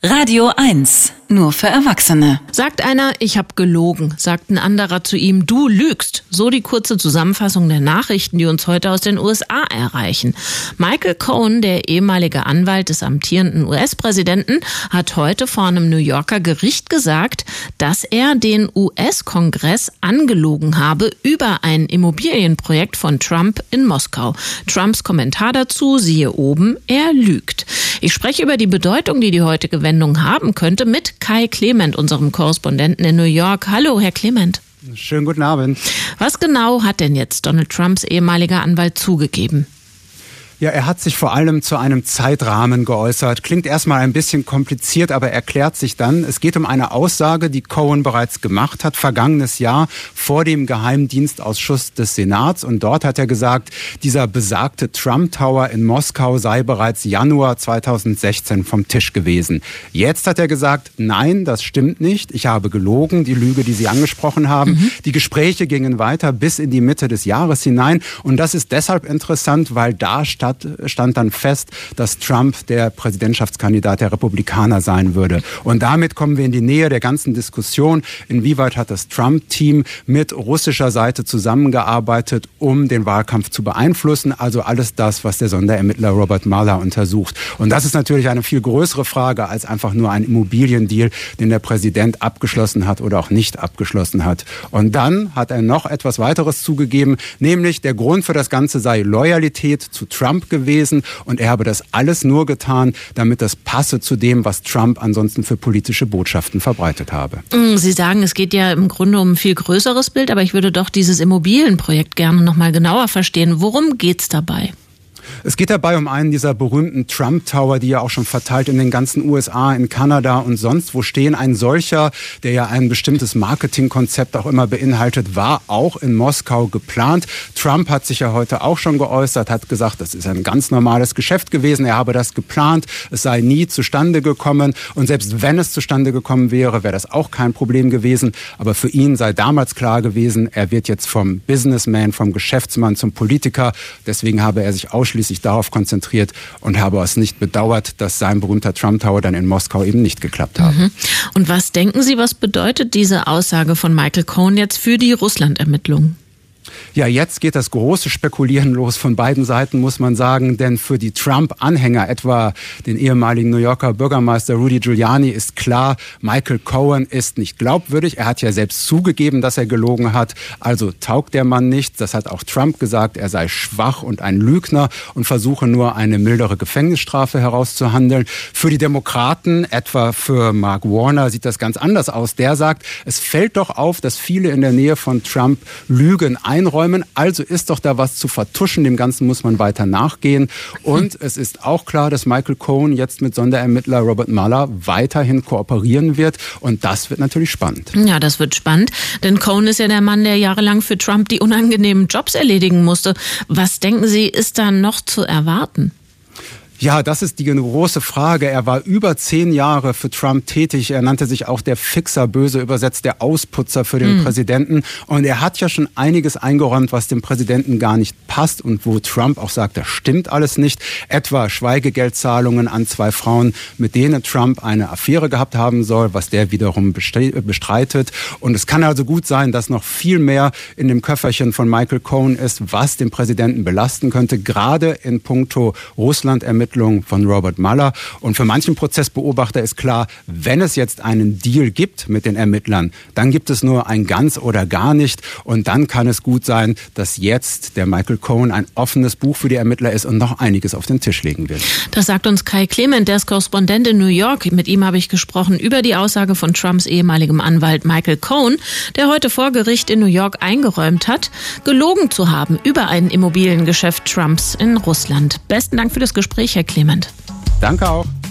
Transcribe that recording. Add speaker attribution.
Speaker 1: Radio 1, nur für Erwachsene.
Speaker 2: Sagt einer, ich habe gelogen, sagt ein anderer zu ihm, du lügst. So die kurze Zusammenfassung der Nachrichten, die uns heute aus den USA erreichen. Michael Cohen, der ehemalige Anwalt des amtierenden US-Präsidenten, hat heute vor einem New Yorker Gericht gesagt, dass er den US-Kongress angelogen habe über ein Immobilienprojekt von Trump in Moskau. Trumps Kommentar dazu, siehe oben, er lügt. Ich spreche über die Bedeutung, die heutige Wendung haben könnte, mit Kai Clement, unserem Korrespondenten in New York. Hallo, Herr Clement.
Speaker 3: Schönen guten Abend.
Speaker 2: Was genau hat denn jetzt Donald Trumps ehemaliger Anwalt zugegeben?
Speaker 3: Ja, er hat sich vor allem zu einem Zeitrahmen geäußert. Klingt erstmal ein bisschen kompliziert, aber erklärt sich dann. Es geht um eine Aussage, die Cohen bereits gemacht hat, vergangenes Jahr vor dem Geheimdienstausschuss des Senats. Und dort hat er gesagt, dieser besagte Trump Tower in Moskau sei bereits Januar 2016 vom Tisch gewesen. Jetzt hat er gesagt, nein, das stimmt nicht. Ich habe gelogen, die Lüge, die Sie angesprochen haben. Die Gespräche gingen weiter bis in die Mitte des Jahres hinein. Und das ist deshalb interessant, weil da stand dann fest, dass Trump der Präsidentschaftskandidat der Republikaner sein würde. Und damit kommen wir in die Nähe der ganzen Diskussion. Inwieweit hat das Trump-Team mit russischer Seite zusammengearbeitet, um den Wahlkampf zu beeinflussen? Also alles das, was der Sonderermittler Robert Mueller untersucht. Und das ist natürlich eine viel größere Frage als einfach nur ein Immobiliendeal, den der Präsident abgeschlossen hat oder auch nicht abgeschlossen hat. Und dann hat er noch etwas weiteres zugegeben, nämlich der Grund für das Ganze sei Loyalität zu Trump gewesen und er habe das alles nur getan, damit das passe zu dem, was Trump ansonsten für politische Botschaften verbreitet habe.
Speaker 2: Sie sagen, es geht ja im Grunde um ein viel größeres Bild, aber ich würde doch dieses Immobilienprojekt gerne noch mal genauer verstehen. Worum geht's dabei?
Speaker 3: Es geht dabei um einen dieser berühmten Trump Tower, die ja auch schon verteilt in den ganzen USA, in Kanada und sonst wo stehen. Ein solcher, der ja ein bestimmtes Marketingkonzept auch immer beinhaltet, war auch in Moskau geplant. Trump hat sich ja heute auch schon geäußert, hat gesagt, das ist ein ganz normales Geschäft gewesen. Er habe das geplant, es sei nie zustande gekommen. Und selbst wenn es zustande gekommen wäre, wäre das auch kein Problem gewesen. Aber für ihn sei damals klar gewesen, er wird jetzt vom Businessman, vom Geschäftsmann zum Politiker. Deswegen habe er sich ausschließlich darauf konzentriert und habe es nicht bedauert, dass sein berühmter Trump Tower dann in Moskau eben nicht geklappt habe.
Speaker 2: Und was denken Sie, was bedeutet diese Aussage von Michael Cohen jetzt für die Russland-Ermittlungen?
Speaker 3: Ja, jetzt geht das große Spekulieren los von beiden Seiten, muss man sagen, denn für die Trump-Anhänger, etwa den ehemaligen New Yorker Bürgermeister Rudy Giuliani, ist klar, Michael Cohen ist nicht glaubwürdig. Er hat ja selbst zugegeben, dass er gelogen hat, also taugt der Mann nicht. Das hat auch Trump gesagt, er sei schwach und ein Lügner und versuche nur eine mildere Gefängnisstrafe herauszuhandeln. Für die Demokraten, etwa für Mark Warner, sieht das ganz anders aus. Der sagt, es fällt doch auf, dass viele in der Nähe von Trump Lügen einräumen. Also ist doch da was zu vertuschen. Dem Ganzen muss man weiter nachgehen. Und es ist auch klar, dass Michael Cohen jetzt mit Sonderermittler Robert Mueller weiterhin kooperieren wird. Und das wird natürlich spannend.
Speaker 2: Ja, das wird spannend. Denn Cohen ist ja der Mann, der jahrelang für Trump die unangenehmen Jobs erledigen musste. Was denken Sie, ist da noch zu erwarten?
Speaker 3: Ja, das ist die große Frage. Er war über 10 Jahre für Trump tätig. Er nannte sich auch der Fixer, böse übersetzt, der Ausputzer für den Präsidenten. Und er hat ja schon einiges eingeräumt, was dem Präsidenten gar nicht passt und wo Trump auch sagt, das stimmt alles nicht. Etwa Schweigegeldzahlungen an 2 Frauen, mit denen Trump eine Affäre gehabt haben soll, was der wiederum bestreitet. Und es kann also gut sein, dass noch viel mehr in dem Köfferchen von Michael Cohen ist, was den Präsidenten belasten könnte, gerade in puncto Russland-Ermittlungen von Robert Mueller. Und für manchen Prozessbeobachter ist klar, wenn es jetzt einen Deal gibt mit den Ermittlern, dann gibt es nur ein ganz oder gar nicht. Und dann kann es gut sein, dass jetzt der Michael Cohen ein offenes Buch für die Ermittler ist und noch einiges auf den Tisch legen wird.
Speaker 2: Das sagt uns Kai Clement, der ist Korrespondent in New York. Mit ihm habe ich gesprochen über die Aussage von Trumps ehemaligem Anwalt Michael Cohen, der heute vor Gericht in New York eingeräumt hat, gelogen zu haben über ein Immobiliengeschäft Trumps in Russland. Besten Dank für das Gespräch, Herr Clement.
Speaker 3: Danke auch.